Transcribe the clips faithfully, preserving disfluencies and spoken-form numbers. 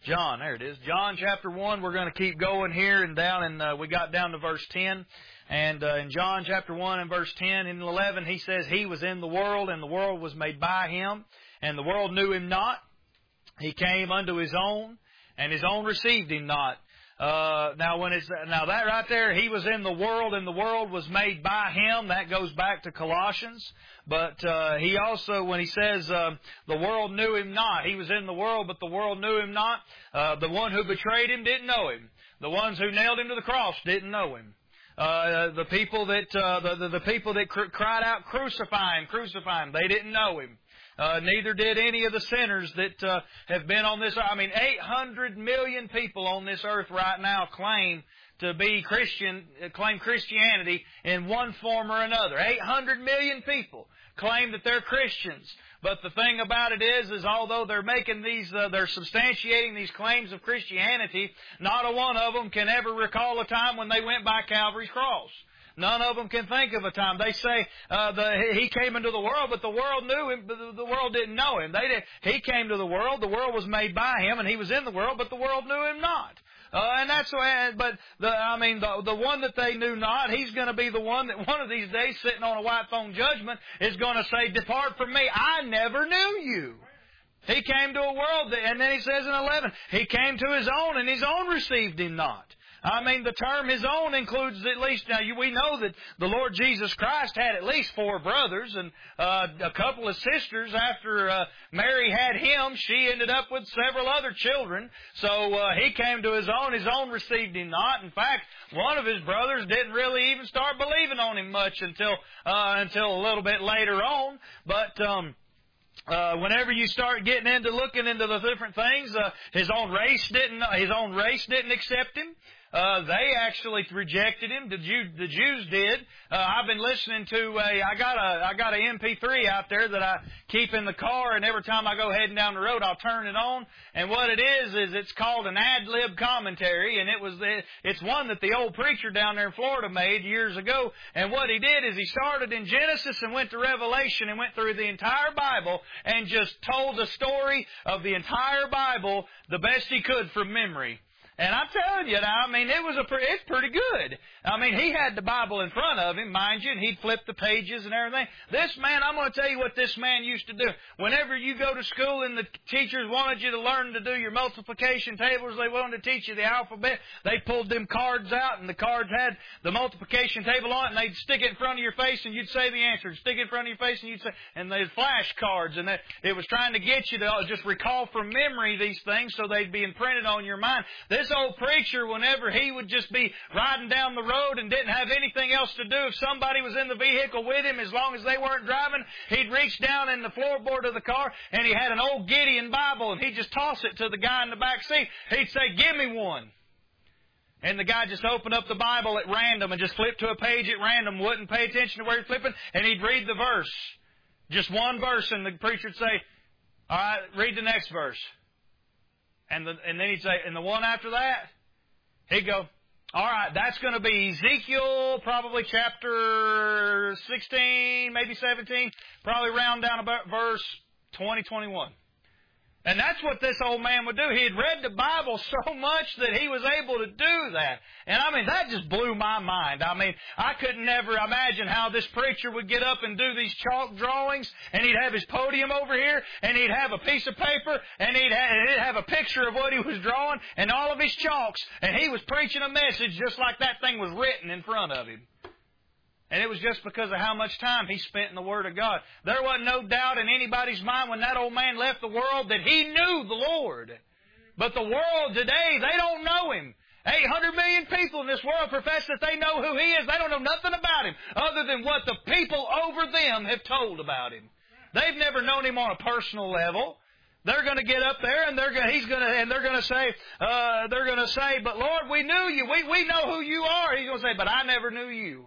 John, there it is. John chapter one. We're going to keep going here and down, and uh, we got down to verse ten. And uh, in John chapter one and verse ten and eleven, he says, He was in the world, and the world was made by Him, and the world knew Him not. He came unto His own, and His own received Him not. Uh, now, when it's now that right there, He was in the world, and the world was made by Him. That goes back to Colossians. But uh, He also, when He says uh, the world knew Him not, He was in the world, but the world knew Him not. Uh, the one who betrayed Him didn't know Him. The ones who nailed Him to the cross didn't know Him. Uh, the people that uh, the, the the people that cr- cried out, "Crucify Him, crucify Him," they didn't know Him. Uh, neither did any of the sinners that uh, have been on this earth. I mean, eight hundred million people on this earth right now claim to be Christian, claim Christianity in one form or another. eight hundred million people claim that they're Christians. But the thing about it is, is although they're making these, uh, they're substantiating these claims of Christianity, not a one of them can ever recall a time when they went by Calvary's cross. None of them can think of a time. They say uh, the, He came into the world, but the world knew Him, but the world didn't know Him. They did, He came to the world, the world was made by Him, and He was in the world, but the world knew Him not. Uh, and that's why, but the, I mean, the, the one that they knew not, He's going to be the one that one of these days, sitting on a white throne judgment, is going to say, "Depart from me, I never knew you." He came to a world, that, and then He says in eleven, He came to His own, and His own received Him not. I mean, the term His own includes at least, now we know that the Lord Jesus Christ had at least four brothers and uh, a couple of sisters. After uh, Mary had Him, she ended up with several other children. So uh, He came to His own. His own received Him not. In fact, one of His brothers didn't really even start believing on Him much until uh, until a little bit later on. But um Uh, whenever you start getting into looking into the different things, uh, his own race didn't, his own race didn't accept Him. Uh, they actually rejected Him. The, Jew, the Jews did. Uh, I've been listening to a, I got a, I got a M P three out there that I keep in the car, and every time I go heading down the road, I'll turn it on. And what it is, is it's called an ad-lib commentary, and it was, the, it's one that the old preacher down there in Florida made years ago. And what he did is he started in Genesis and went to Revelation and went through the entire Bible and just told the story of the entire Bible the best he could from memory. And I'm telling you, I mean, it was a pre- it's pretty good. I mean, he had the Bible in front of him, mind you, and he'd flip the pages and everything. This man, I'm going to tell you what this man used to do. Whenever you go to school and the teachers wanted you to learn to do your multiplication tables, they wanted to teach you the alphabet, they pulled them cards out, and the cards had the multiplication table on it, and they'd stick it in front of your face, and you'd say the answer. Stick it in front of your face, and you'd say, and they'd flash cards, and that, it was trying to get you to just recall from memory these things so they'd be imprinted on your mind. This old preacher, whenever he would just be riding down the road and didn't have anything else to do, if somebody was in the vehicle with him, as long as they weren't driving, he'd reach down in the floorboard of the car, and he had an old Gideon Bible, and he'd just toss it to the guy in the back seat. He'd say, "Give me one." And the guy just opened up the Bible at random and just flipped to a page at random, wouldn't pay attention to where he's flipping, and he'd read the verse. Just one verse, and the preacher would say, "All right, read the next verse." And, the, and then he'd say, and the one after that, he'd go, "All right, that's going to be Ezekiel, probably chapter sixteen, maybe seventeen, probably round down about verse twenty, twenty-one. And that's what this old man would do. He had read the Bible so much that he was able to do that. And I mean, that just blew my mind. I mean, I could never imagine how this preacher would get up and do these chalk drawings, and he'd have his podium over here, and he'd have a piece of paper, and he'd have, and he'd have a picture of what he was drawing, and all of his chalks, and he was preaching a message just like that thing was written in front of him. And it was just because of how much time he spent in the Word of God. There wasn't no doubt in anybody's mind when that old man left the world that he knew the Lord. But the world today, they don't know Him. eight hundred million people in this world profess that they know who He is. They don't know nothing about Him other than what the people over them have told about Him. They've never known Him on a personal level. They're going to get up there, and they're going. He's going to, and they're going to say, uh, they're going to say, "But Lord, we knew You. We we know who You are." He's going to say, "But I never knew You."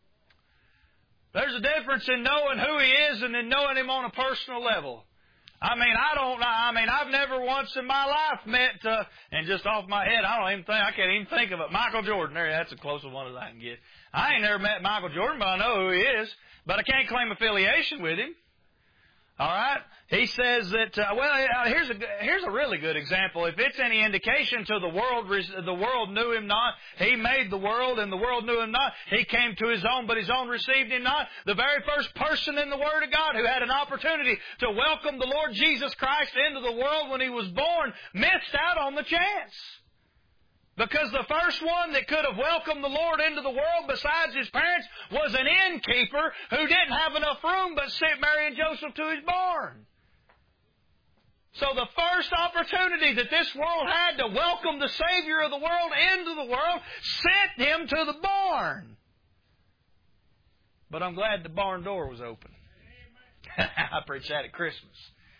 There's a difference in knowing who He is and in knowing Him on a personal level. I mean, I don't. I mean, I've never once in my life met, uh, and just off my head, I don't even think I can't even think of it. Michael Jordan. There, that's the closest one as I can get. I ain't never met Michael Jordan, but I know who he is. But I can't claim affiliation with him. All right? He says that, uh, well, here's a, here's a really good example. If it's any indication to the world, the world knew Him not. He made the world and the world knew Him not. He came to His own, but His own received Him not. The very first person in the Word of God who had an opportunity to welcome the Lord Jesus Christ into the world when He was born missed out on the chance. Because the first one that could have welcomed the Lord into the world besides His parents was an innkeeper who didn't have enough room but sent Mary and Joseph to His barn. So the first opportunity that this world had to welcome the Savior of the world into the world sent Him to the barn. But I'm glad the barn door was open. I preached that at Christmas.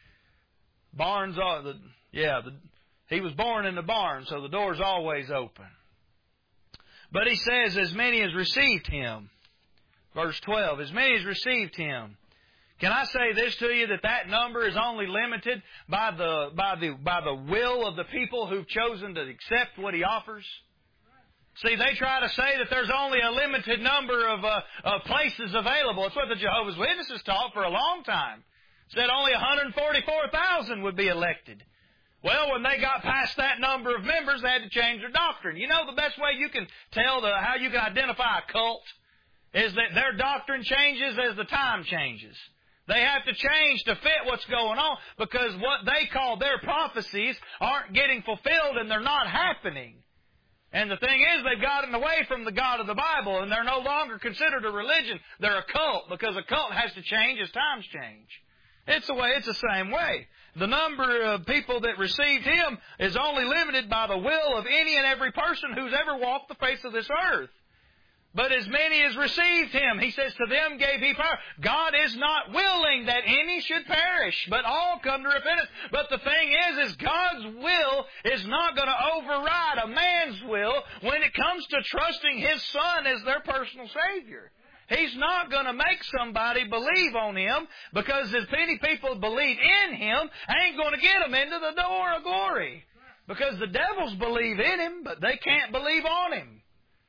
Barns are the, yeah, the, He was born in the barn, so the door's always open. But He says, as many as received Him. Verse twelve, as many as received Him. Can I say this to you, that that number is only limited by the, by the, by the will of the people who've chosen to accept what He offers? See, they try to say that there's only a limited number of, uh, of places available. It's what the Jehovah's Witnesses taught for a long time. Said only one hundred forty-four thousand would be elected. Well, when they got past that number of members, they had to change their doctrine. You know the best way you can tell the, how you can identify a cult is that their doctrine changes as the time changes. They have to change to fit what's going on because what they call their prophecies aren't getting fulfilled and they're not happening. And the thing is, they've gotten away from the God of the Bible and they're no longer considered a religion. They're a cult because a cult has to change as times change. It's the way, it's the same way. The number of people that received Him is only limited by the will of any and every person who's ever walked the face of this earth. But as many as received Him, He says, to them gave He power. God is not willing that any should perish, but all come to repentance. But the thing is, is God's will is not going to override a man's will when it comes to trusting His Son as their personal Savior. He's not going to make somebody believe on Him because as many people believe in Him ain't going to get them into the door of glory. Because the devils believe in Him, but they can't believe on Him.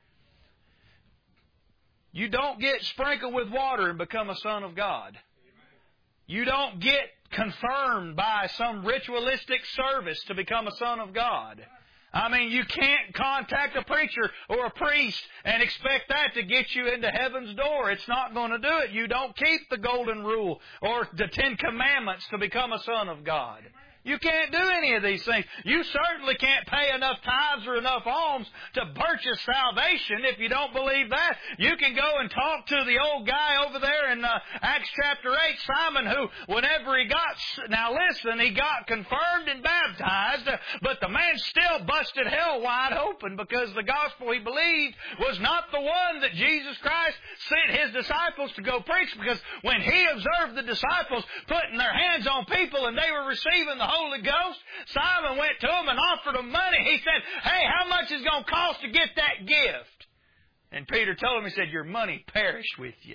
You don't get sprinkled with water and become a son of God. You don't get confirmed by some ritualistic service to become a son of God. I mean, you can't contact a preacher or a priest and expect that to get you into heaven's door. It's not going to do it. You don't keep the golden rule or the Ten Commandments to become a son of God. You can't do any of these things. You certainly can't pay enough tithes or enough alms to purchase salvation if you don't believe that. You can go and talk to the old guy over there in uh, Acts chapter eight, Simon, who whenever he got, now listen, he got confirmed and baptized, uh, but the man still busted hell wide open because the gospel he believed was not the one that Jesus Christ sent His disciples to go preach, because when He observed the disciples putting their hands on people and they were receiving the Holy Ghost, Simon went to him and offered him money. He said, hey, how much is it going to cost to get that gift? And Peter told him, he said, your money perished with you.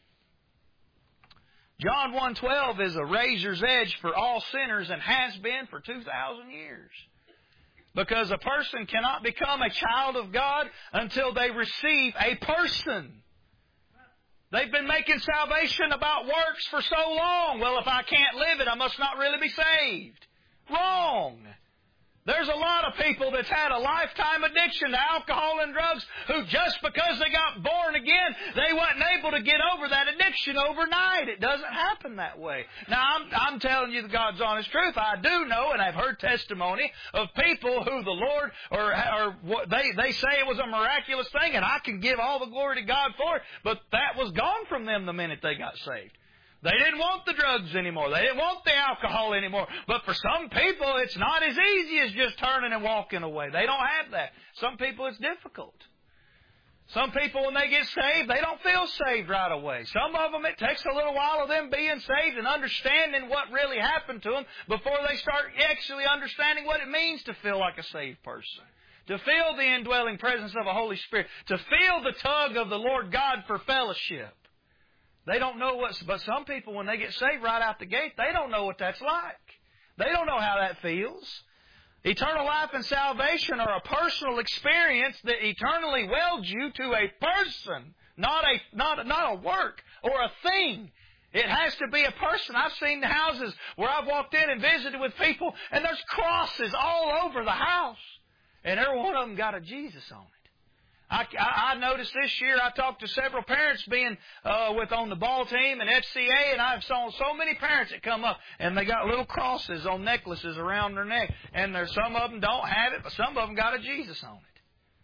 John one twelve is a razor's edge for all sinners and has been for two thousand years. Because a person cannot become a child of God until they receive a person. They've been making salvation about works for so long. Well, if I can't live it, I must not really be saved. Wrong. There's a lot of people that's had a lifetime addiction to alcohol and drugs who just because they got born again, they wasn't able to get over that addiction overnight. It doesn't happen that way. Now, I'm, I'm telling you the God's honest truth. I do know, and I've heard testimony of people who the Lord, or, or they, they say it was a miraculous thing, and I can give all the glory to God for it, but that was gone from them the minute they got saved. They didn't want the drugs anymore. They didn't want the alcohol anymore. But for some people, it's not as easy as just turning and walking away. They don't have that. Some people, it's difficult. Some people, when they get saved, they don't feel saved right away. Some of them, it takes a little while of them being saved and understanding what really happened to them before they start actually understanding what it means to feel like a saved person. To feel the indwelling presence of a Holy Spirit. To feel the tug of the Lord God for fellowship. They don't know what's, but some people, when they get saved right out the gate, they don't know what that's like. They don't know how that feels. Eternal life and salvation are a personal experience that eternally welds you to a person, not a, not, not a work or a thing. It has to be a person. I've seen the houses where I've walked in and visited with people, and there's crosses all over the house. And every one of them got a Jesus on it. I, I, I noticed this year, I talked to several parents being uh, with on the ball team and F C A, and I've saw so many parents that come up, and they got little crosses on necklaces around their neck. And there's some of them don't have it, but some of them got a Jesus on it.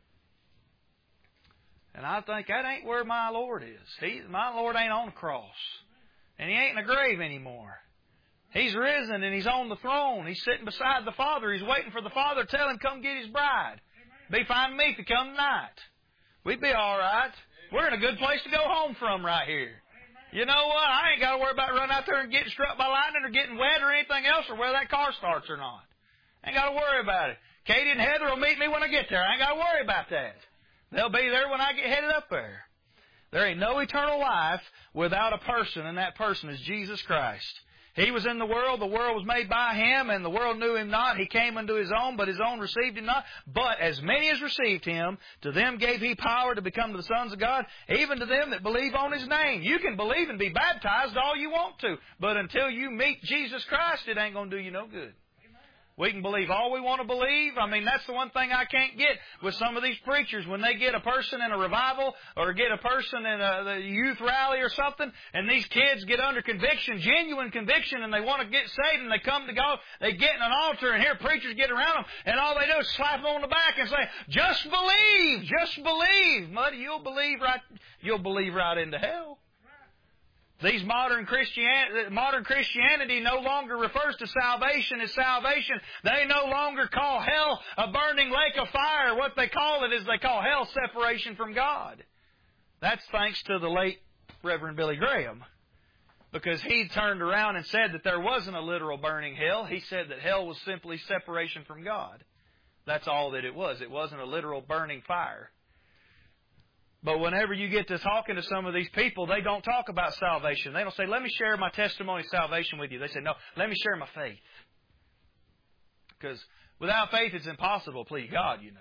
And I think that ain't where my Lord is. He, my Lord ain't on the cross. And He ain't in the grave anymore. He's risen and He's on the throne. He's sitting beside the Father. He's waiting for the Father to tell Him, come get His bride. Be fine with me if you come tonight. We'd be all right. We're in a good place to go home from right here. You know what? I ain't got to worry about running out there and getting struck by lightning or getting wet or anything else or whether that car starts or not. I ain't got to worry about it. Katie and Heather will meet me when I get there. I ain't got to worry about that. They'll be there when I get headed up there. There ain't no eternal life without a person, and that person is Jesus Christ. He was in the world, the world was made by Him, and the world knew Him not. He came unto His own, but His own received Him not. But as many as received Him, to them gave He power to become the sons of God, even to them that believe on His name. You can believe and be baptized all you want to, but until you meet Jesus Christ, it ain't going to do you no good. We can believe all we want to believe. I mean, that's the one thing I can't get with some of these preachers. When they get a person in a revival or get a person in a the youth rally or something, and these kids get under conviction, genuine conviction, and they want to get saved, and they come to God, they get in an altar, and here preachers get around them, and all they do is slap them on the back and say, just believe, just believe. Muddy, you'll believe right, you'll believe right into hell. These modern Christianity, modern Christianity no longer refers to salvation as salvation. They no longer call hell a burning lake of fire. What they call it is they call hell separation from God. That's thanks to the late Reverend Billy Graham. Because he turned around and said that there wasn't a literal burning hell. He said that hell was simply separation from God. That's all that it was. It wasn't a literal burning fire. But whenever you get to talking to some of these people, they don't talk about salvation. They don't say, let me share my testimony of salvation with you. They say, no, let me share my faith. Because without faith, it's impossible to please God, you know.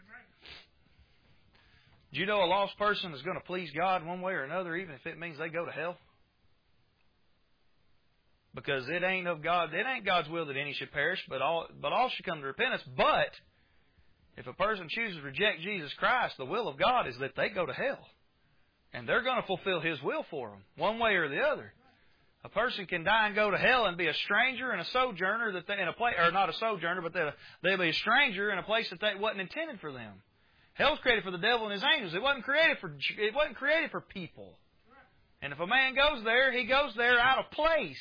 Do you know a lost person is going to please God one way or another, even if it means they go to hell? Because it ain't of God, it ain't God's will that any should perish, but all, but all should come to repentance. But if a person chooses to reject Jesus Christ, the will of God is that they go to hell. And they're going to fulfill His will for them, one way or the other. A person can die and go to hell and be a stranger and a sojourner that they in a place, or not a sojourner, but they'll, they'll be a stranger in a place that they wasn't intended for them. Hell's created for the devil and his angels. It wasn't created for it wasn't created for people. And if a man goes there, he goes there out of place.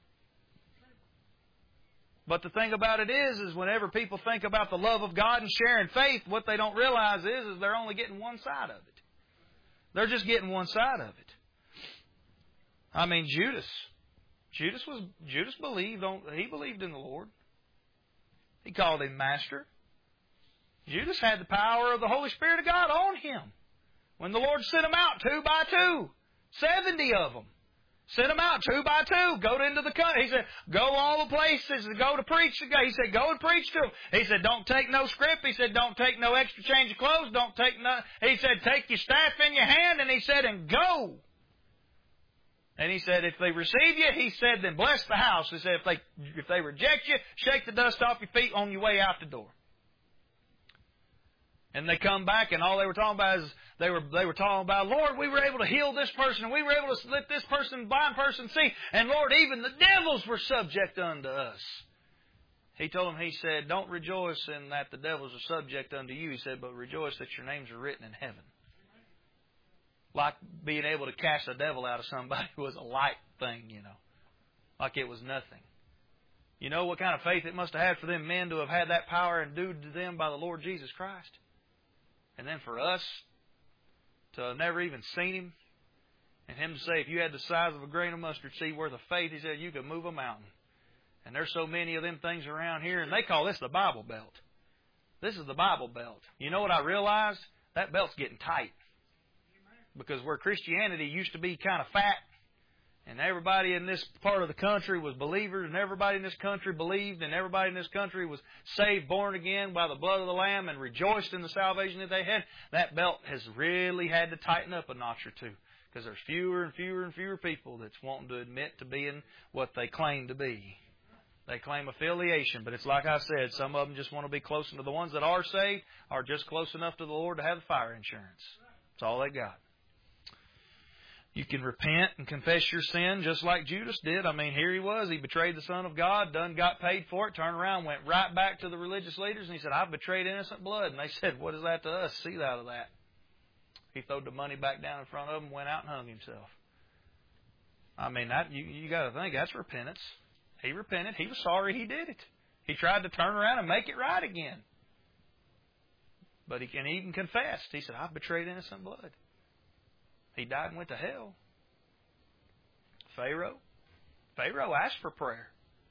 But the thing about it is, is whenever people think about the love of God and sharing faith, what they don't realize is, is they're only getting one side of it. They're just getting one side of it. I mean, Judas. Judas was Judas believed on he believed in the Lord. He called Him Master. Judas had the power of the Holy Spirit of God on him. When the Lord sent them out two by two, seventy of them. Sent them out two by two. Go into the country. He said, go all the places. Go to preach. He said, go and preach to them. He said, don't take no script. He said, don't take no extra change of clothes. Don't take no. He said, take your staff in your hand. And he said, and go. And he said, if they receive you, he said, then bless the house. He said, if they if they reject you, shake the dust off your feet on your way out the door. And they come back, and all they were talking about is they were they were talking about, Lord, we were able to heal this person, and we were able to let this person, blind person, see. And Lord, even the devils were subject unto us. He told them, he said, don't rejoice in that the devils are subject unto you. He said, but rejoice that your names are written in heaven. Like being able to cast a devil out of somebody was a light thing, you know. Like it was nothing. You know what kind of faith it must have had for them men to have had that power endued to them by the Lord Jesus Christ? And then for us to have never even seen Him, and Him to say, if you had the size of a grain of mustard seed worth of faith, He said, you could move a mountain. And there's so many of them things around here, and they call this the Bible Belt. This is the Bible Belt. You know what I realized? That belt's getting tight. Because where Christianity used to be kind of fat, and everybody in this part of the country was believers, and everybody in this country believed, and everybody in this country was saved, born again by the blood of the Lamb, and rejoiced in the salvation that they had, that belt has really had to tighten up a notch or two. Because there's fewer and fewer and fewer people that's wanting to admit to being what they claim to be. They claim affiliation, but it's like I said, some of them just want to be close enough. The ones that are saved are just close enough to the Lord to have the fire insurance. That's all they got. You can repent and confess your sin just like Judas did. I mean, here he was. He betrayed the Son of God, done got paid for it, turned around, went right back to the religious leaders, and he said, I've betrayed innocent blood. And they said, what is that to us? See out of that. He threw the money back down in front of them, went out and hung himself. I mean, that you, you got to think, that's repentance. He repented. He was sorry he did it. He tried to turn around and make it right again. But he can even confessed. He said, I've betrayed innocent blood. He died and went to hell. Pharaoh. Pharaoh asked for prayer.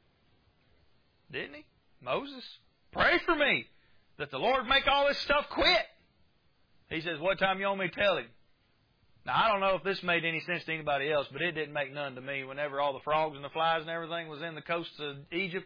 Didn't he? Moses, pray for me that the Lord make all this stuff quit. He says, what time you want me to tell him? Now, I don't know if this made any sense to anybody else, but it didn't make none to me. Whenever all the frogs and the flies and everything was in the coasts of Egypt,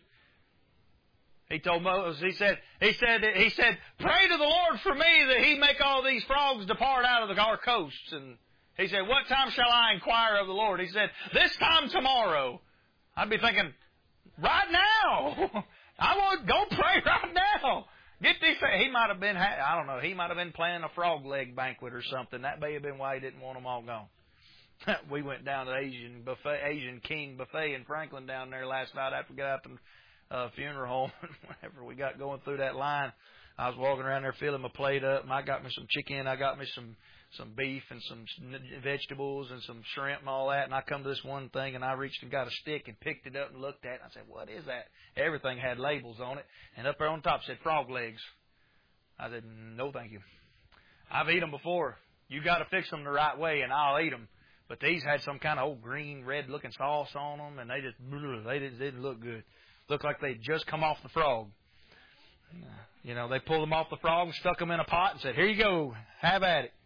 he told Moses, he said, he said, he said, pray to the Lord for me that he make all these frogs depart out of the, our coasts. And he said, what time shall I inquire of the Lord? He said, this time tomorrow. I'd be thinking, right now. I want go pray right now. Get these. He might have been, I don't know, he might have been planning a frog leg banquet or something. That may have been why he didn't want them all gone. We went down to Asian buffet, Asian King buffet in Franklin down there last night after we got out to the uh, funeral home. Whenever we got going through that line, I was walking around there filling my plate up, and I got me some chicken, I got me some some beef and some vegetables and some shrimp and all that. And I come to this one thing, and I reached and got a stick and picked it up and looked at it. And I said, what is that? Everything had labels on it. And up there on top said frog legs. I said, no, thank you. I've eaten them before. You got to fix them the right way, and I'll eat them. But these had some kind of old green, red-looking sauce on them, and they just they didn't, they didn't look good. Looked like they'd just come off the frog. You know, they pulled them off the frog and stuck them in a pot and said, here you go, have at it.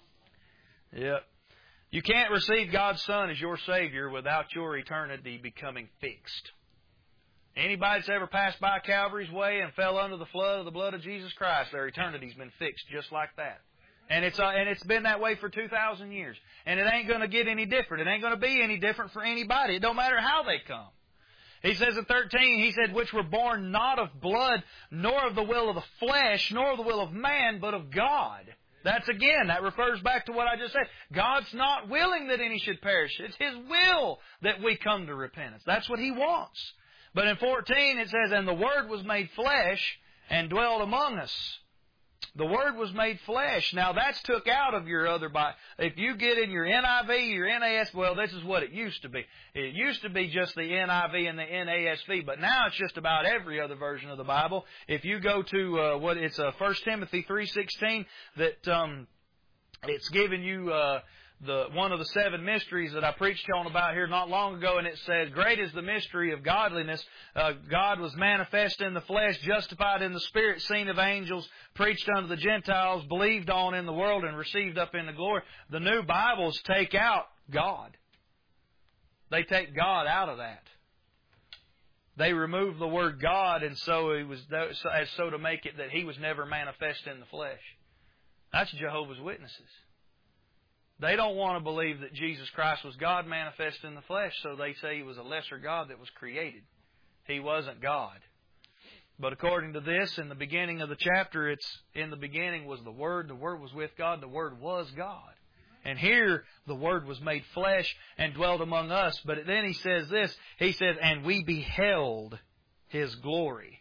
Yep. You can't receive God's Son as your Savior without your eternity becoming fixed. Anybody that's ever passed by Calvary's way and fell under the flood of the blood of Jesus Christ, their eternity's been fixed just like that. And it's uh, and it's been that way for two thousand years. And it ain't going to get any different. It ain't going to be any different for anybody. It don't matter how they come. He says in thirteen, he said, which were born not of blood, nor of the will of the flesh, nor of the will of man, but of God. That's again, that refers back to what I just said. God's not willing that any should perish. It's His will that we come to repentance. That's what He wants. But in fourteen it says, and the Word was made flesh and dwelled among us. The Word was made flesh. Now that's took out of your other Bible. If you get in your N I V, your N A S, well, this is what it used to be. It used to be just the N I V and the N A S V, but now it's just about every other version of the Bible. If you go to uh, what it's uh, First Timothy three sixteen, that um, it's given you uh, the one of the seven mysteries that I preached on about here not long ago, and it says, great is the mystery of godliness. Uh, God was manifest in the flesh, justified in the Spirit, seen of angels, preached unto the Gentiles, believed on in the world, and received up into glory. The new Bibles take out God. They take God out of that. They remove the word God, and so it was as so to make it that He was never manifest in the flesh. That's Jehovah's Witnesses. They don't want to believe that Jesus Christ was God manifest in the flesh, so they say He was a lesser God that was created. He wasn't God. But according to this, in the beginning of the chapter, it's in the beginning was the Word, the Word was with God, the Word was God. And here, the Word was made flesh and dwelt among us. But then He says this, He says, and we beheld His glory.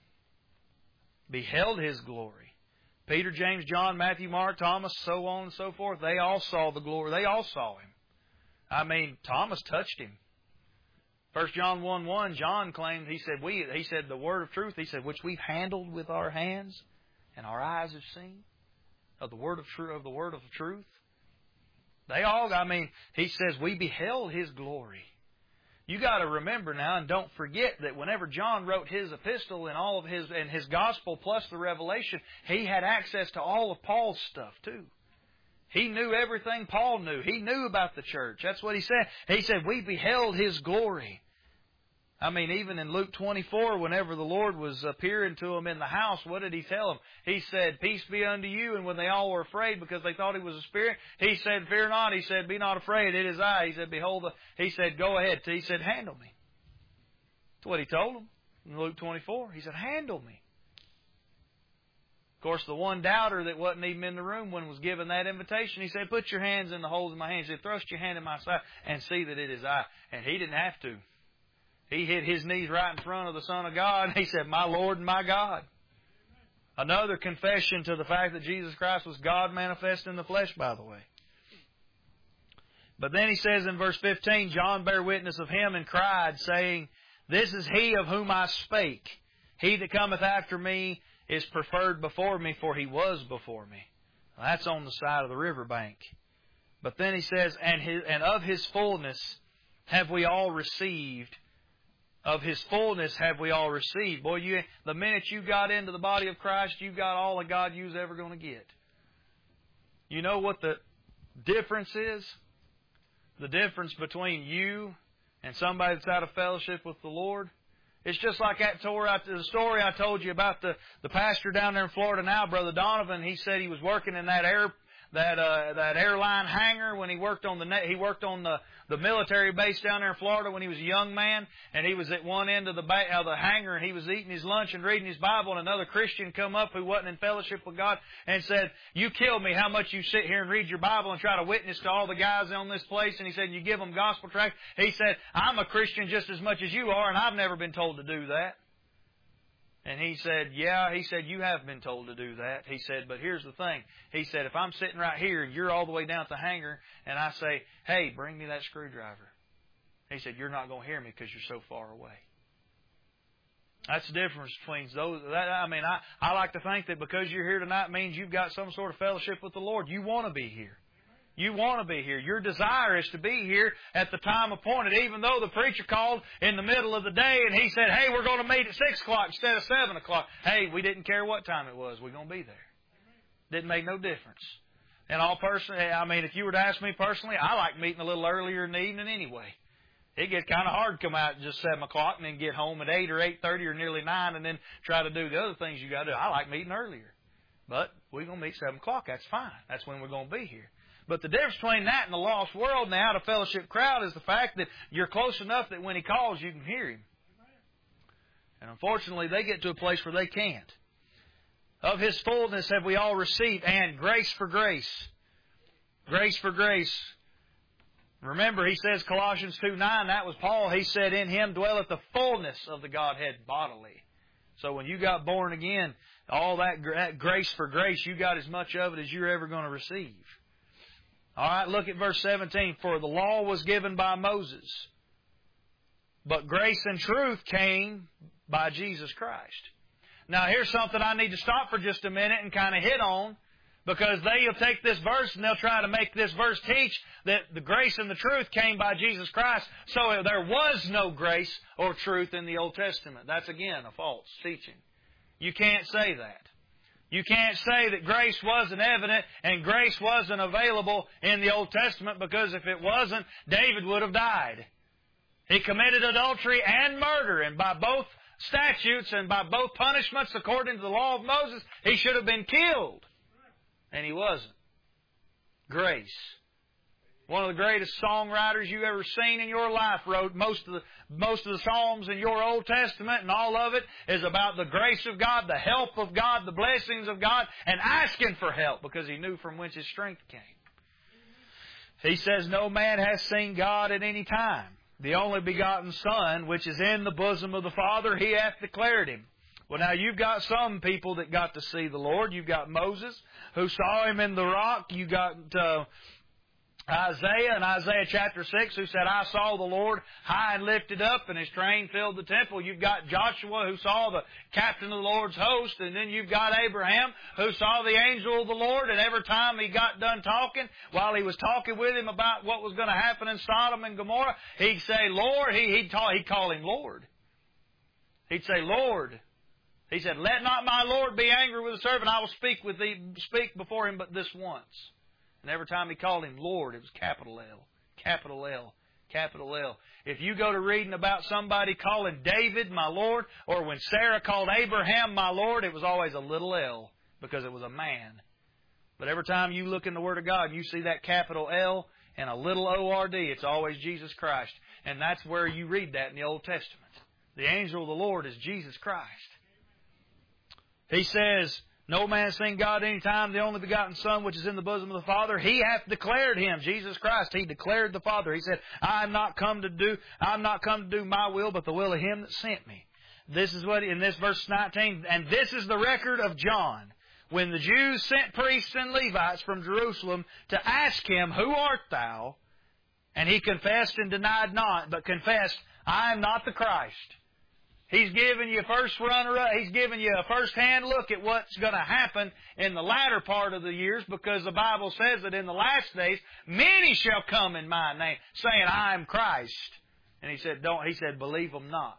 Beheld His glory. Peter, James, John, Matthew, Mark, Thomas, so on and so forth, they all saw the glory. They all saw Him. I mean, Thomas touched Him. First John one one, John claimed, he said, we, he said, the word of truth, he said, which we've handled with our hands and our eyes have seen, of the word of truth, of the word of truth. They all, I mean, he says, we beheld His glory. You got to remember now, and don't forget that whenever John wrote his epistle and all of his and his gospel plus the Revelation, he had access to all of Paul's stuff too. He knew everything Paul knew. He knew about the church. That's what he said. He said, we beheld His glory. I mean, even in Luke twenty-four, whenever the Lord was appearing to them in the house, what did He tell them? He said, peace be unto you. And when they all were afraid because they thought He was a spirit, He said, fear not. He said, be not afraid. It is I. He said, behold, the... He said, go ahead. He said, handle me. That's what He told them in Luke twenty-four. He said, handle me. Of course, the one doubter that wasn't even in the room when was given that invitation, he said, put your hands in the holes of my hands. He said, thrust your hand in my side and see that it is I. And he didn't have to. He hit his knees right in front of the Son of God, and he said, my Lord and my God. Another confession to the fact that Jesus Christ was God manifest in the flesh, by the way. But then he says in verse fifteen, John bare witness of Him and cried, saying, this is He of whom I spake. He that cometh after me is preferred before me, for He was before me. Well, that's on the side of the river bank. But then he says, and, his, and of His fullness have we all received. Of His fullness have we all received. Boy, you, the minute you got into the body of Christ, you got all that God you was ever going to get. You know what the difference is? The difference between you and somebody that's out of fellowship with the Lord? It's just like that story I, the story I told you about the, the pastor down there in Florida now, Brother Donovan. He said he was working in that air that uh, that airline hangar when he worked on the he worked on the the military base down there in Florida when he was a young man, and he was at one end of the ba- of the hangar, and he was eating his lunch and reading his Bible, and another Christian come up who wasn't in fellowship with God and said, you kill me how much you sit here and read your Bible and try to witness to all the guys on this place. And he said, you give them gospel tracts. He said, I'm a Christian just as much as you are, and I've never been told to do that. And he said, yeah, he said, you have been told to do that. He said, but here's the thing. He said, if I'm sitting right here and you're all the way down at the hangar and I say, hey, bring me that screwdriver. He said, you're not going to hear me because you're so far away. That's the difference between those. That, I mean, I, I like to think that because you're here tonight means you've got some sort of fellowship with the Lord. You want to be here. You want to be here. Your desire is to be here at the time appointed, even though the preacher called in the middle of the day and he said, hey, we're going to meet at six o'clock instead of seven o'clock. Hey, we didn't care what time it was. We're going to be there. Didn't make no difference. And all personally, I mean, if you were to ask me personally, I like meeting a little earlier in the evening anyway. It gets kind of hard to come out at just seven o'clock and then get home at eight or eight thirty or nearly nine and then try to do the other things you got to do. I like meeting earlier. But we're going to meet seven o'clock. That's fine. That's when we're going to be here. But the difference between that and the lost world and the out-of-fellowship crowd is the fact that you're close enough that when He calls, you can hear Him. And unfortunately, they get to a place where they can't. Of His fullness have we all received, and grace for grace. Grace for grace. Remember, he says, Colossians two nine, that was Paul. He said, in Him dwelleth the fullness of the Godhead bodily. So when you got born again, all that, that grace for grace, you got as much of it as you're ever going to receive. All right, look at verse seventeen. For the law was given by Moses, but grace and truth came by Jesus Christ. Now, here's something I need to stop for just a minute and kind of hit on, because they'll take this verse and they'll try to make this verse teach that the grace and the truth came by Jesus Christ. So there was no grace or truth in the Old Testament. That's, again, a false teaching. You can't say that. You can't say that grace wasn't evident and grace wasn't available in the Old Testament, because if it wasn't, David would have died. He committed adultery and murder, and by both statutes and by both punishments according to the law of Moses, he should have been killed. And he wasn't. Grace. One of the greatest songwriters you've ever seen in your life wrote most of the most of the Psalms in your Old Testament, and all of it is about the grace of God, the help of God, the blessings of God, and asking for help because he knew from whence his strength came. He says, no man has seen God at any time. The only begotten Son, which is in the bosom of the Father, He hath declared Him. Well, now, you've got some people that got to see the Lord. You've got Moses, who saw Him in the rock. You got uh, Isaiah in Isaiah chapter six, who said, I saw the Lord high and lifted up, and His train filled the temple. You've got Joshua, who saw the captain of the Lord's host. And then you've got Abraham, who saw the angel of the Lord. And every time he got done talking, while he was talking with him about what was going to happen in Sodom and Gomorrah, he'd say, Lord. He, he'd, talk, he'd call Him Lord. He'd say, Lord. He said, let not my Lord be angry with the servant. I will speak with thee, speak before him but this once. And every time he called him Lord, it was capital L, capital L, Capital L. If you go to reading about somebody calling David my Lord, or when Sarah called Abraham my Lord, it was always a little L because it was a man. But every time you look in the Word of God and you see that capital L and a little O R D, it's always Jesus Christ. And that's where you read that in the Old Testament. The angel of the Lord is Jesus Christ. He says, no man has seen God any time, the only begotten Son which is in the bosom of the Father. He hath declared Him, Jesus Christ. He declared the Father. He said, I am not come to do, I am not come to do my will, but the will of Him that sent me. This is what, in this verse nineteen, and this is the record of John. When the Jews sent priests and Levites from Jerusalem to ask him, who art thou? And he confessed and denied not, but confessed, I am not the Christ. He's giving you first runner up. He's giving you a first-hand look at what's going to happen in the latter part of the years, because the Bible says that in the last days, many shall come in my name, saying, I am Christ. And he said, don't, he said, believe them not.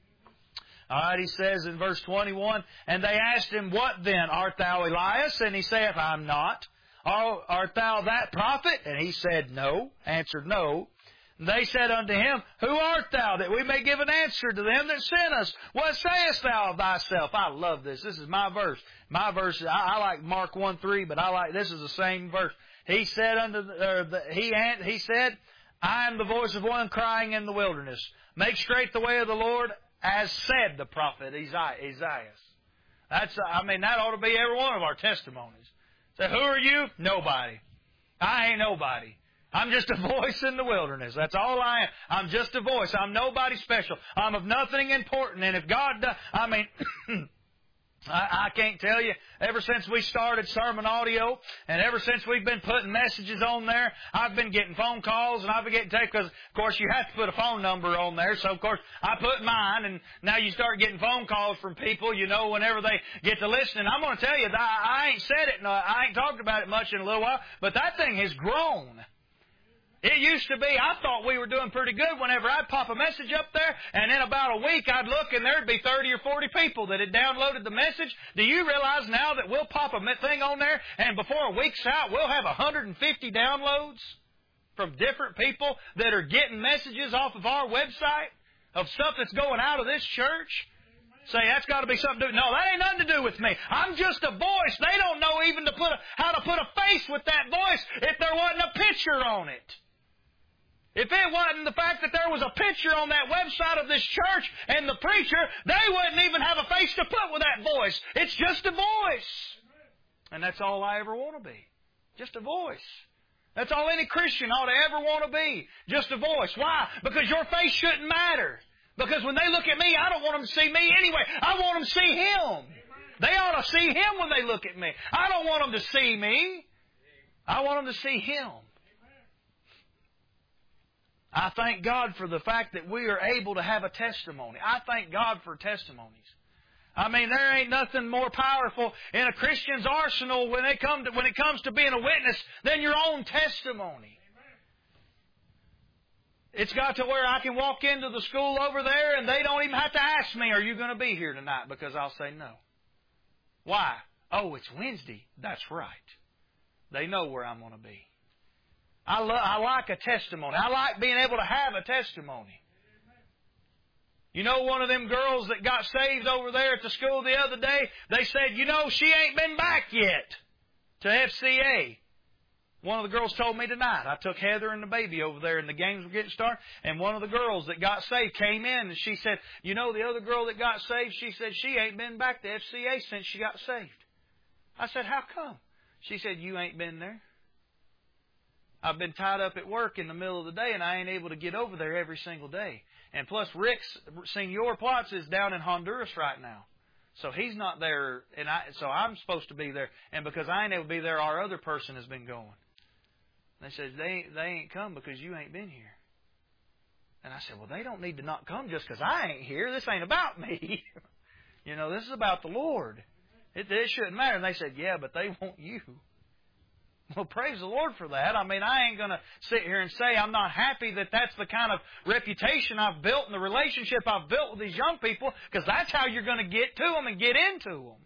All right, he says in verse twenty-one, and they asked him, what then? Art thou Elias? And he saith, I'm not. Art thou that prophet? And he said, no. Answered, no. And they said unto him, who art thou, that we may give an answer to them that sent us? What sayest thou of thyself? I love this. This is my verse. My verse, I, I like Mark one three, but I like, this is the same verse. He said unto, uh, the, he, he said, I am the voice of one crying in the wilderness. Make straight the way of the Lord, as said the prophet Isaiah. That's, I mean, that ought to be every one of our testimonies. Say, who are you? Nobody. I ain't nobody. I'm just a voice in the wilderness. That's all I am. I'm just a voice. I'm nobody special. I'm of nothing important. And if God does, I mean, I, I can't tell you, ever since we started Sermon Audio, and ever since we've been putting messages on there, I've been getting phone calls, and I've been getting texts, because, of course, you have to put a phone number on there. So, of course, I put mine, and now you start getting phone calls from people, you know, whenever they get to listening. I'm going to tell you, I, I ain't said it, and I ain't talked about it much in a little while, but that thing has grown. It used to be, I thought we were doing pretty good whenever I'd pop a message up there, and in about a week I'd look and there'd be thirty or forty people that had downloaded the message. Do you realize now that we'll pop a thing on there, and before a week's out, we'll have one hundred fifty downloads from different people that are getting messages off of our website of stuff that's going out of this church? Say, that's got to be something to do. No, that ain't nothing to do with me. I'm just a voice. They don't know even to put a, how to put a face with that voice if there wasn't a picture on it. If it wasn't the fact that there was a picture on that website of this church and the preacher, they wouldn't even have a face to put with that voice. It's just a voice. And that's all I ever want to be. Just a voice. That's all any Christian ought to ever want to be. Just a voice. Why? Because your face shouldn't matter. Because when they look at me, I don't want them to see me anyway. I want them to see Him. They ought to see Him when they look at me. I don't want them to see me. I want them to see Him. I thank God for the fact that we are able to have a testimony. I thank God for testimonies. I mean, there ain't nothing more powerful in a Christian's arsenal when it, come to, when it comes to being a witness than your own testimony. It's got to where I can walk into the school over there and they don't even have to ask me, are you going to be here tonight? Because I'll say no. Why? Oh, it's Wednesday. That's right. They know where I'm going to be. I, lo- I like a testimony. I like being able to have a testimony. You know, one of them girls that got saved over there at the school the other day, they said, you know, she ain't been back yet to F C A. One of the girls told me tonight. I took Heather and the baby over there and the games were getting started. And one of the girls that got saved came in and she said, you know, the other girl that got saved, she said she ain't been back to F C A since she got saved. I said, how come? She said, you ain't been there. I've been tied up at work in the middle of the day, and I ain't able to get over there every single day. And plus, Rick's Senor Platz is down in Honduras right now. So he's not there, and I, so I'm supposed to be there. And because I ain't able to be there, our other person has been going. They said, they ain't, they ain't come because you ain't been here. And I said, well, they don't need to not come just because I ain't here. This ain't about me. You know, this is about the Lord. It, it shouldn't matter. And they said, yeah, but they want you. Well, praise the Lord for that. I mean, I ain't going to sit here and say I'm not happy that that's the kind of reputation I've built and the relationship I've built with these young people, because that's how you're going to get to them and get into them.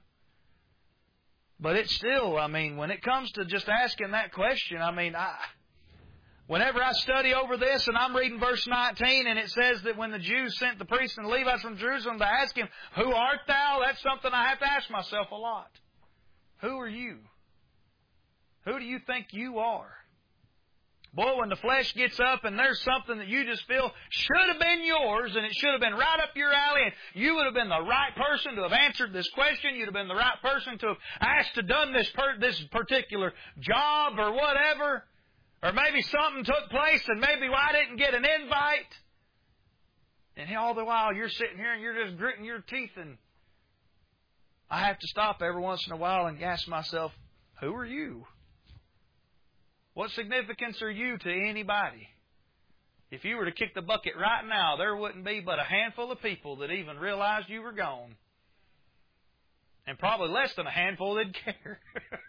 But it's still, I mean, when it comes to just asking that question, I mean, I Whenever I study over this and I'm reading verse nineteen and it says that when the Jews sent the priests and the Levites from Jerusalem to ask him, who art thou? That's something I have to ask myself a lot. Who are you? Who do you think you are? Boy, when the flesh gets up and there's something that you just feel should have been yours and it should have been right up your alley and you would have been the right person to have answered this question, you'd have been the right person to have asked to done this per- this particular job or whatever. Or maybe something took place and maybe I didn't get an invite. And all the while you're sitting here and you're just gritting your teeth. And I have to stop every once in a while and ask myself, who are you? What significance are you to anybody? If you were to kick the bucket right now, there wouldn't be but a handful of people that even realized you were gone. And probably less than a handful that'd care.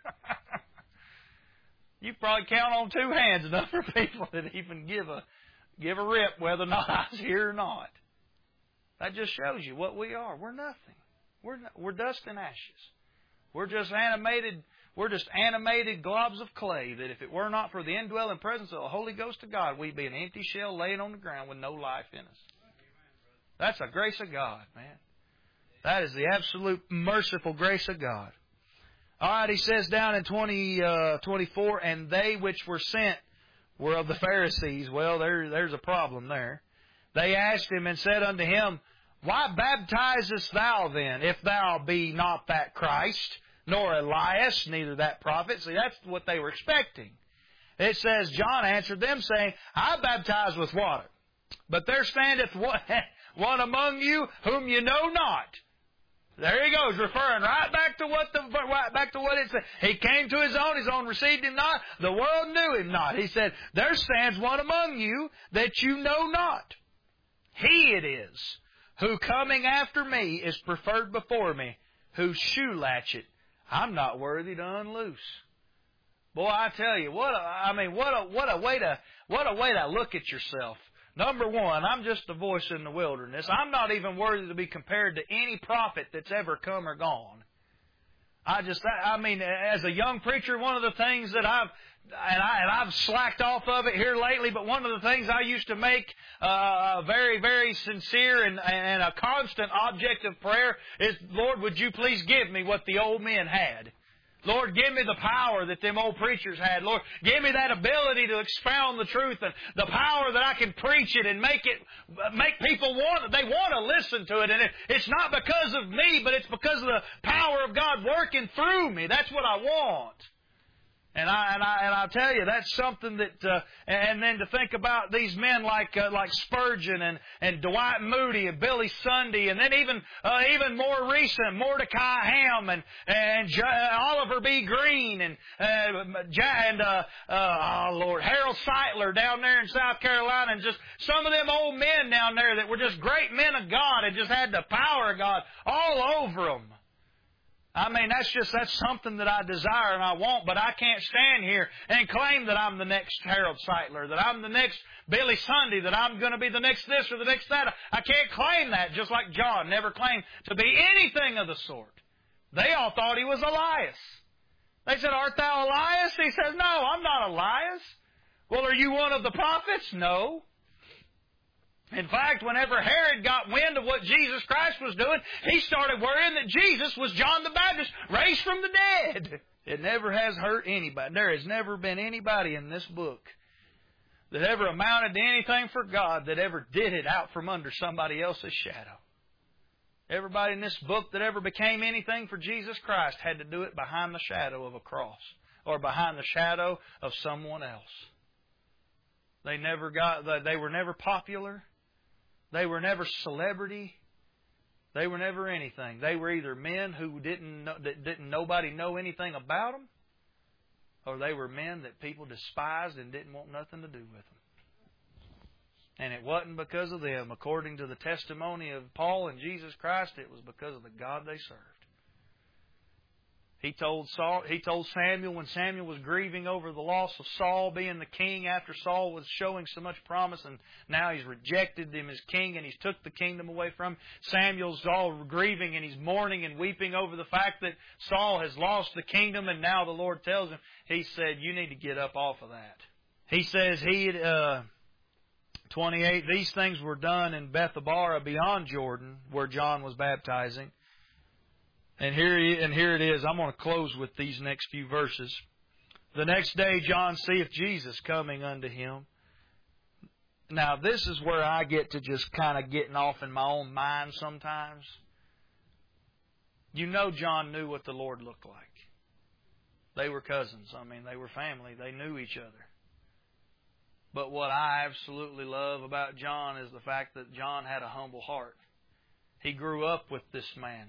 You probably count on two hands the number of people that even give a give a rip whether or not I was here or not. That just shows you what we are. We're nothing. We're not, we're dust and ashes. We're just animated. We're just animated globs of clay. That if it were not for the indwelling presence of the Holy Ghost of God, we'd be an empty shell laying on the ground with no life in us. That's the grace of God, man. That is the absolute merciful grace of God. All right, he says down in twenty, uh, twenty-four, and they which were sent were of the Pharisees. Well, there, there's a problem there. They asked him and said unto him, why baptizest thou then, if thou be not that Christ, nor Elias, neither that prophet? See, that's what they were expecting. It says, John answered them, saying, I baptize with water, but there standeth one among you whom you know not. There he goes, referring right back to what the right back to what it said. He came to his own, his own received him not. The world knew him not. He said, there stands one among you that you know not. He it is who coming after me is preferred before me, whose shoe latchet I'm not worthy to unloose. Boy, I tell you, what a, I mean, what a what a way to what a way to look at yourself. Number one, I'm just a voice in the wilderness. I'm not even worthy to be compared to any prophet that's ever come or gone. I just, I mean, as a young preacher, one of the things that I've, and, I, and I've slacked off of it here lately, but one of the things I used to make uh, very, very sincere and, and a constant object of prayer is, Lord, would you please give me what the old men had? Lord, give me the power that them old preachers had. Lord, give me that ability to expound the truth and the power that I can preach it and make it, make people want it. They want to listen to it. And it, it's not because of me, but it's because of the power of God working through me. That's what I want. And I and I and I tell you, that's something that. Uh, and then to think about these men like uh, like Spurgeon and and Dwight Moody and Billy Sunday, and then even uh, even more recent Mordecai Ham and and J- Oliver B. Green and uh, J- and uh, uh, oh Lord Harold Sightler down there in South Carolina, and just some of them old men down there that were just great men of God and just had the power of God all over them. I mean, that's just, that's something that I desire and I want, but I can't stand here and claim that I'm the next Harold Sightler, that I'm the next Billy Sunday, that I'm going to be the next this or the next that. I can't claim that, just like John never claimed to be anything of the sort. They all thought he was Elias. They said, art thou Elias? He says, no, I'm not Elias. Well, are you one of the prophets? No. In fact, whenever Herod got wind of what Jesus Christ was doing, he started worrying that Jesus was John the Baptist, raised from the dead. It never has hurt anybody. There has never been anybody in this book that ever amounted to anything for God that ever did it out from under somebody else's shadow. Everybody in this book that ever became anything for Jesus Christ had to do it behind the shadow of a cross or behind the shadow of someone else. They never got, they were never popular. They were never celebrity. They were never anything. They were either men who didn't know, that didn't nobody know anything about them, or they were men that people despised and didn't want nothing to do with them. And it wasn't because of them. According to the testimony of Paul and Jesus Christ, it was because of the God they served. He told Saul, he told Samuel when Samuel was grieving over the loss of Saul being the king after Saul was showing so much promise, and now he's rejected him as king and he's took the kingdom away from him. Samuel's all grieving and he's mourning and weeping over the fact that Saul has lost the kingdom, and now the Lord tells him, he said, you need to get up off of that. he says he, uh, twenty-eight, these things were done in Bethabara beyond Jordan, where John was baptizing. And here, he, and here it is. I'm going to close with these next few verses. The next day John seeth Jesus coming unto him. Now, this is where I get to just kind of getting off in my own mind sometimes. You know John knew what the Lord looked like. They were cousins. I mean, they were family. They knew each other. But what I absolutely love about John is the fact that John had a humble heart. He grew up with this man.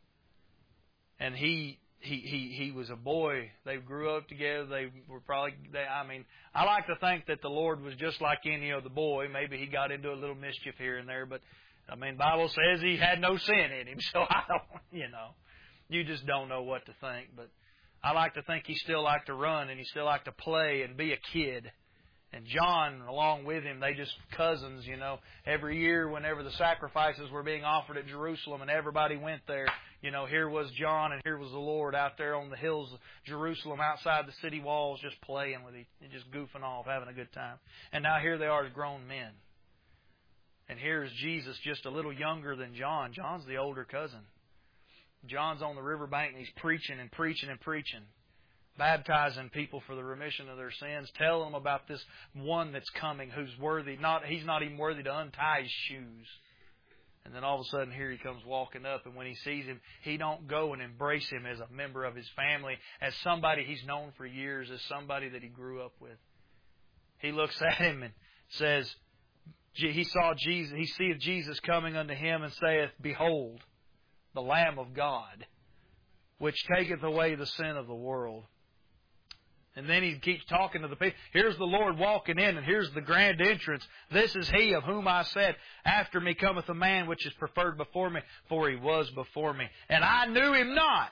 And he he he he was a boy. They grew up together. They were probably, they, I mean, I like to think that the Lord was just like any other boy. Maybe he got into a little mischief here and there. But, I mean, the Bible says he had no sin in him. So I don't, you know, you just don't know what to think. But I like to think he still liked to run and he still liked to play and be a kid. And John, along with him, they just cousins, you know. Every year, whenever the sacrifices were being offered at Jerusalem and everybody went there, you know, here was John and here was the Lord out there on the hills of Jerusalem, outside the city walls, just playing with each, just goofing off, having a good time. And now here they are as grown men. And here is Jesus, just a little younger than John. John's the older cousin. John's on the riverbank and he's preaching and preaching and preaching. Baptizing people for the remission of their sins, telling them about this one that's coming who's worthy. Not He's not even worthy to untie his shoes. And then all of a sudden here he comes walking up, and when he sees him, he don't go and embrace him as a member of his family, as somebody he's known for years, as somebody that he grew up with. He looks at him and says, he saw Jesus, he seeth Jesus coming unto him and saith, Behold, the Lamb of God, which taketh away the sin of the world. And then he keeps talking to the people. Here's the Lord walking in, and here's the grand entrance. This is He of whom I said, After me cometh a man which is preferred before me, for He was before me. And I knew Him not,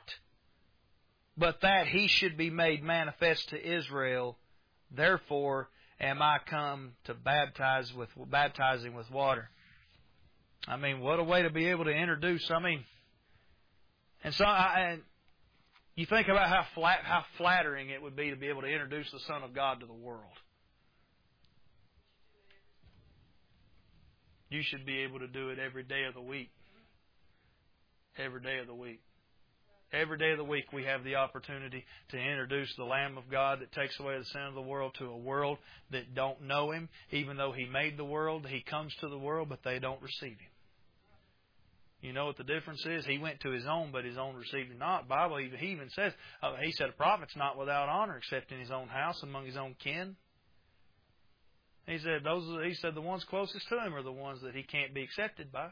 but that He should be made manifest to Israel. Therefore am I come to baptize with baptizing with water. I mean, what a way to be able to introduce. I mean, and so I... You think about how flat, how flattering it would be to be able to introduce the Son of God to the world. You should be able to do it every day of the week. Every day of the week. Every day of the week we have the opportunity to introduce the Lamb of God that takes away the sin of the world to a world that don't know Him. Even though He made the world, He comes to the world, but they don't receive Him. You know what the difference is? He went to His own, but His own received Him not. The Bible, he even says, uh, He said, a prophet's not without honor except in his own house, among his own kin. He said, those. He said the ones closest to Him are the ones that He can't be accepted by.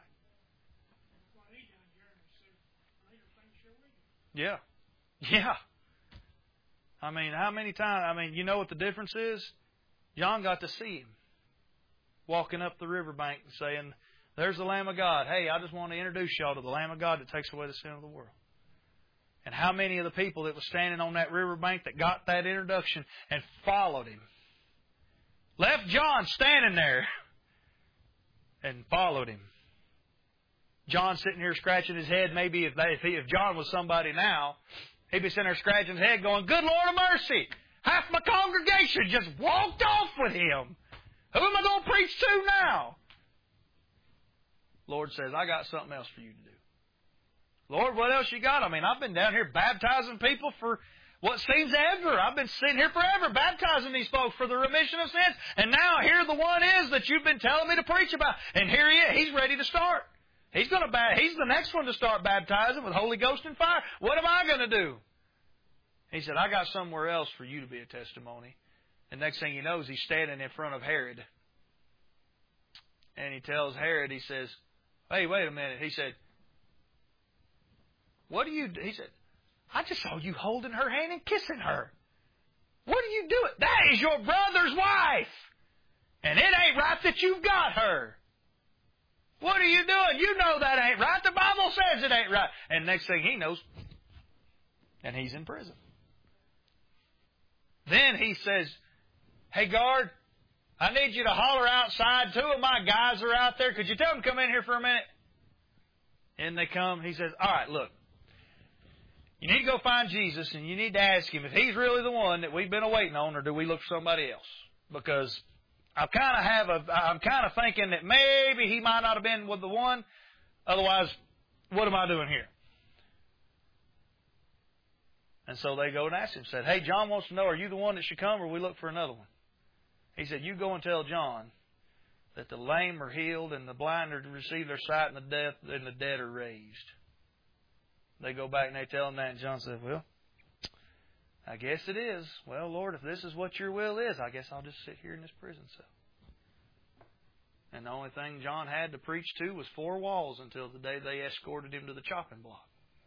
Yeah. Yeah. I mean, how many times? I mean, you know what the difference is? John got to see Him walking up the riverbank and saying, There's the Lamb of God. Hey, I just want to introduce y'all to the Lamb of God that takes away the sin of the world. And how many of the people that were standing on that riverbank that got that introduction and followed Him? Left John standing there and followed Him. John sitting here scratching his head. Maybe if, they, if, he, if John was somebody now, he'd be sitting there scratching his head going, Good Lord of mercy! Half my congregation just walked off with Him. Who am I going to preach to now? Lord says, I got something else for you to do. Lord, what else you got? I mean, I've been down here baptizing people for what seems ever. I've been sitting here forever baptizing these folks for the remission of sins. And now here the one is that you've been telling me to preach about. And here He is. He's ready to start. He's going to. He's the next one to start baptizing with Holy Ghost and fire. What am I going to do? He said, I got somewhere else for you to be a testimony. And next thing he knows, he's standing in front of Herod. And he tells Herod, he says, Hey, wait a minute. He said, What do you do? He said, I just saw you holding her hand and kissing her. What are you doing? That is your brother's wife. And it ain't right that you've got her. What are you doing? You know that ain't right. The Bible says it ain't right. And next thing he knows, and he's in prison. Then he says, Hey, guard, I need you to holler outside. Two of my guys are out there. Could you tell them to come in here for a minute? And they come. He says, All right, look. You need to go find Jesus, and you need to ask Him if He's really the one that we've been waiting on, or do we look for somebody else? because I kind of have a, I'm kind of thinking that maybe he might not have been with the one. Otherwise, what am I doing here? And so they go and ask him, said, hey, John wants to know, are you the one that should come or we look for another one? He said, you go and tell John that the lame are healed and the blind are to receive their sight and the deaf and the dead are raised. They go back and they tell him that, and John said, well, I guess it is. Well, Lord, if this is what your will is, I guess I'll just sit here in this prison cell. And the only thing John had to preach to was four walls until the day they escorted him to the chopping block.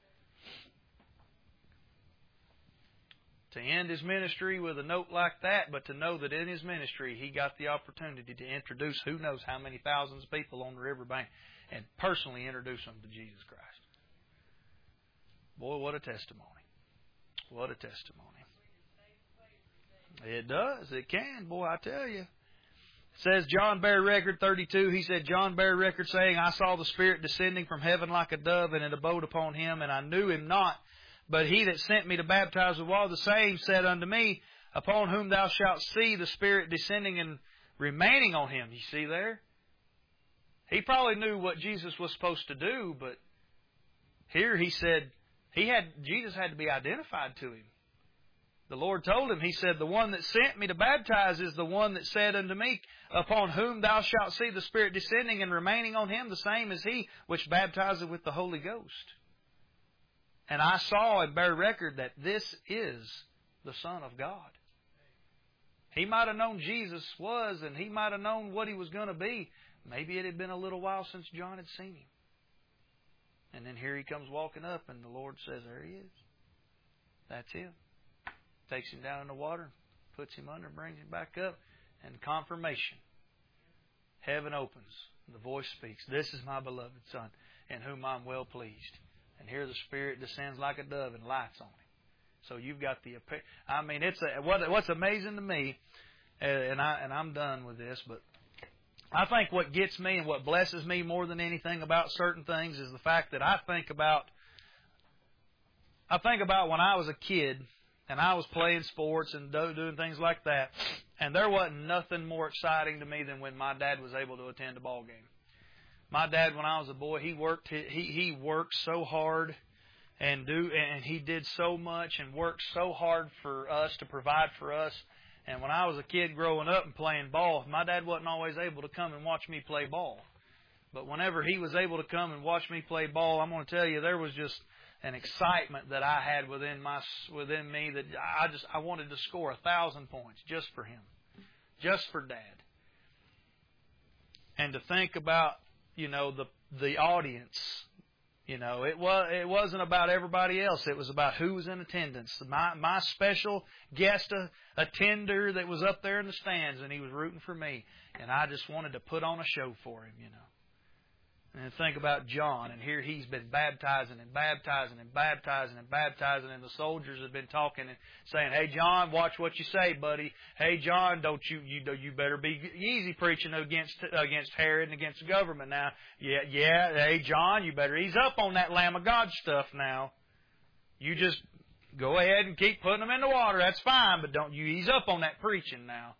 To end his ministry with a note like that, but to know that in his ministry he got the opportunity to introduce who knows how many thousands of people on the riverbank and personally introduce them to Jesus Christ. Boy, what a testimony. What a testimony. It does. It can. Boy, I tell you. It says, John bare record, thirty-two, he said, John bare record saying, I saw the Spirit descending from heaven like a dove, and it abode upon him, and I knew him not. But he that sent me to baptize with water, the same said unto me, upon whom thou shalt see the Spirit descending and remaining on him. You see there? He probably knew what Jesus was supposed to do, but here he said, he had Jesus had to be identified to him. The Lord told him, he said, the one that sent me to baptize is the one that said unto me, upon whom thou shalt see the Spirit descending and remaining on him, the same as he which baptizeth with the Holy Ghost. And I saw and bear record that this is the Son of God. He might have known Jesus was, and he might have known what he was going to be. Maybe it had been a little while since John had seen him. And then here he comes walking up, and the Lord says, there he is. That's him. Takes him down in the water, puts him under, brings him back up, and confirmation. Heaven opens. The voice speaks. This is my beloved Son, in whom I'm well pleased. And here the Spirit descends like a dove and lights on him. So you've got the, I mean, it's a, what, what's amazing to me, and I and I'm done with this, but I think what gets me and what blesses me more than anything about certain things is the fact that I think about, I think about when I was a kid and I was playing sports and doing things like that, and there wasn't nothing more exciting to me than when my dad was able to attend a ball game. My dad, when I was a boy, he worked he he worked so hard and do and he did so much and worked so hard for us to provide for us. And when I was a kid growing up and playing ball, my dad wasn't always able to come and watch me play ball. But whenever he was able to come and watch me play ball, I'm going to tell you, there was just an excitement that I had within my within me that I just I wanted to score a thousand points just for him, just for Dad. And to think about, you know, the the audience, you know, it was it wasn't about everybody else. It was about who was in attendance. My my special guest uh, attender that was up there in the stands, and he was rooting for me, and I just wanted to put on a show for him, you know. And think about John, and here he's been baptizing and baptizing and baptizing and baptizing, and the soldiers have been talking and saying, "Hey, John, watch what you say, buddy. Hey, John, don't you you you better be easy preaching against against Herod and against the government now. Yeah, yeah. Hey, John, you better ease up on that Lamb of God stuff now. You just go ahead and keep putting them in the water. That's fine, but don't you ease up on that preaching now."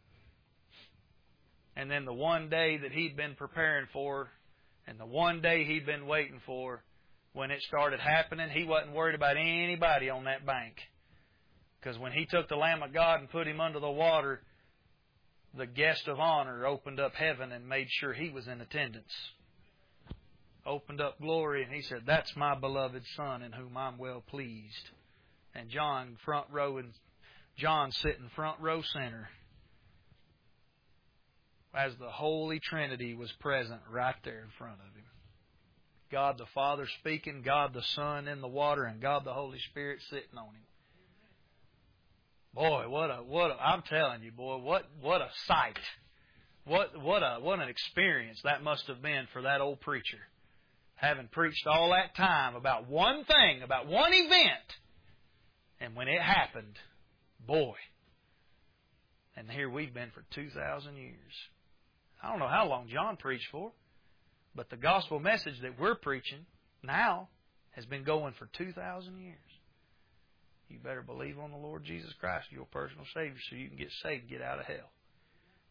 And then the one day that he'd been preparing for, and the one day he'd been waiting for, when it started happening, he wasn't worried about anybody on that bank. Because when he took the Lamb of God and put him under the water, the guest of honor opened up heaven and made sure he was in attendance. Opened up glory, and he said, "That's my beloved Son in whom I'm well pleased." And John front row, and John sitting front row center, as the Holy Trinity was present right there in front of him. God the Father speaking, God the Son in the water, and God the Holy Spirit sitting on him. Boy, what a what a, I'm telling you, boy, what what a sight. What what a what an experience that must have been for that old preacher. Having preached all that time about one thing, about one event, and when it happened, boy. And here we've been for two thousand years. I don't know how long John preached for, but the gospel message that we're preaching now has been going for two thousand years. You better believe on the Lord Jesus Christ, your personal Savior, so you can get saved, get out of hell.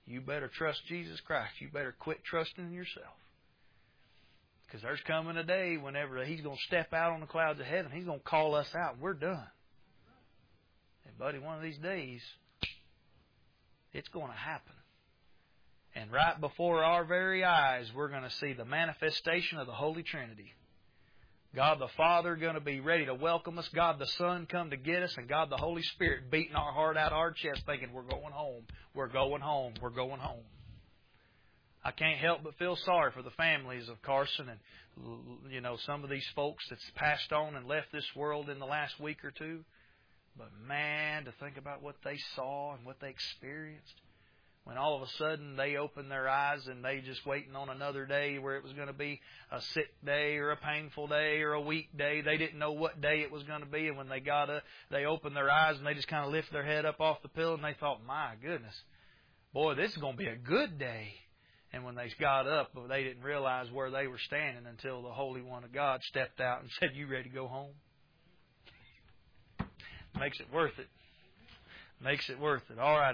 You better trust Jesus Christ. You better quit trusting in yourself. Because there's coming a day whenever He's going to step out on the clouds of heaven. He's going to call us out and we're done. And buddy, one of these days, it's going to happen. And right before our very eyes, we're going to see the manifestation of the Holy Trinity. God the Father going to be ready to welcome us. God the Son come to get us. And God the Holy Spirit beating our heart out of our chest thinking we're going home. We're going home. We're going home. I can't help but feel sorry for the families of Carson and, you know, some of these folks that's passed on and left this world in the last week or two. But man, to think about what they saw and what they experienced. When all of a sudden they opened their eyes and they just waiting on another day where it was going to be a sick day or a painful day or a weak day. They didn't know what day it was going to be. And when they got up, they opened their eyes and they just kind of lifted their head up off the pillow and they thought, my goodness, boy, this is going to be a good day. And when they got up, they didn't realize where they were standing until the Holy One of God stepped out and said, you ready to go home? Makes it worth it. Makes it worth it. All right.